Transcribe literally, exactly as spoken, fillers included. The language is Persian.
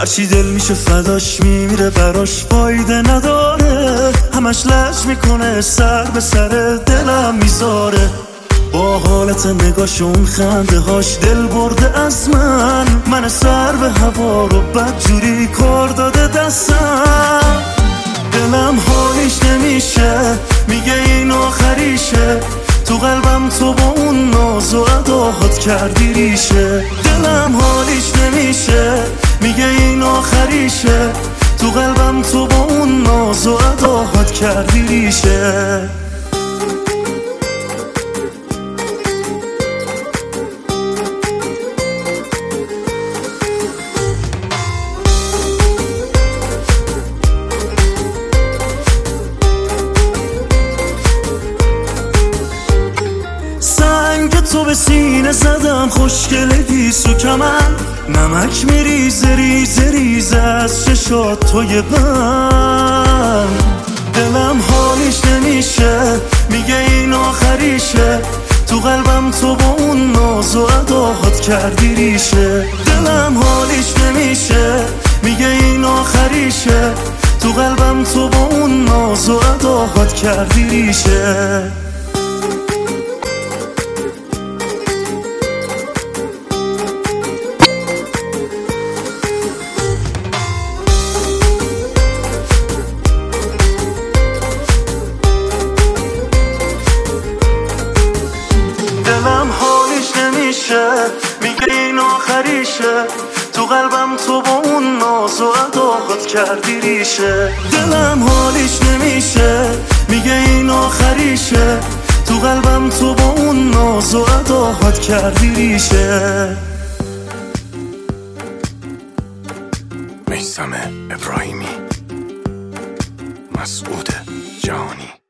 هرچی دل میشه فداش میمیره براش فایده نداره، همش لج میکنه سر به سر دلم میذاره. با حالت نگاش اون خنده هاش دل برده از من، من سر به هوا رو بدجوری کار داده دستم. دلم حالیش نمیشه میگه این آخریشه، تو قلبم تو با اون ناز و اداهات کردی ریشه. دلم حالیش نمیشه میگه این آخریشه، تو قلبم تو با اون ناز و اداهات کردی ریشه. تو به سینه زدم خوشگله گیسو کمن، نمک میریزه ریزه ریزه از چشات توی من. دلم حالیش نمیشه میگه این آخریشه، تو قلبم تو با اون ناز و اداهات کردی ریشه. دلم حالیش نمیشه میگه این آخریشه، تو قلبم تو با اون ناز و اداهات کردی ریشه. دلم حالیش نمیشه میگه این آخریشه، تو قلبم تو با اون ناز و اداهات کردی ریشه. دلم حالیش نمیشه میگه این آخریشه، تو قلبم تو با اون ناز و اداهات کردی ریشه. میثم ابراهیمی، مسعود جهانی.